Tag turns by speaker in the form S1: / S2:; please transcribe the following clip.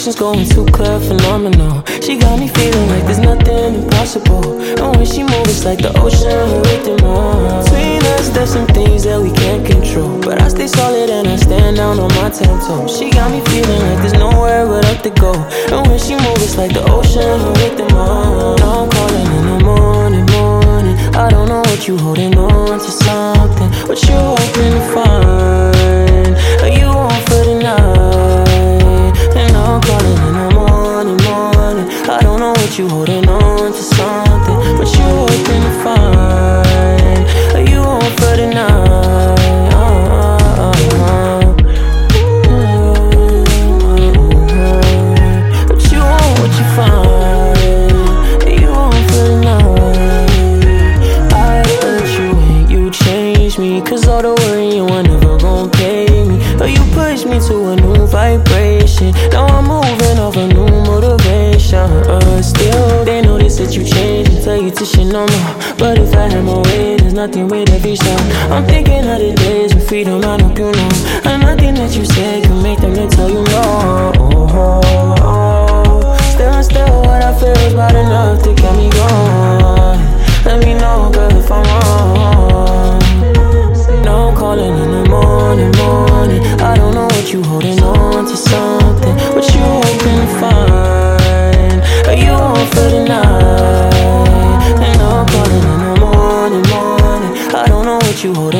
S1: emotions going too clear, phenomenal. She got me feeling like there's nothing impossible. And when she moves, it's like the ocean with them on. Between us, there's some things that we can't control, but I stay solid and I stand down on my 10 toes. She got me feeling like there's nowhere but up to go. And when she moves, it's like the ocean with them on. Now I'm calling in the morning. I don't know what you holding on to, something. What you hoping to find? Are you on for the night? And now I'm calling in the morning. I don't know what you holding on to, something. What you hoping to find? Are you on for the night? What you want, what you find? Are you on for the night? I hurt you and you changed me, 'cause all the worry you were never gon' pay me. But you pushed me to a new vibration. Now I'm moving off a new motivation. Still, they notice that you changed and tell you to shit no more. But if I had my way, there's nothing with every song. I'm thinking of the days when freedom, I hope you know. And nothing that you say can make them to tell you no. Still, what I feel is bad enough to get me going. Let me know, girl, if I'm wrong. Now I'm calling in the morning. I don't know what you holding on to, something. What you hoping to find? Are you on for the night? And now I'm calling in the morning. I don't know what you holding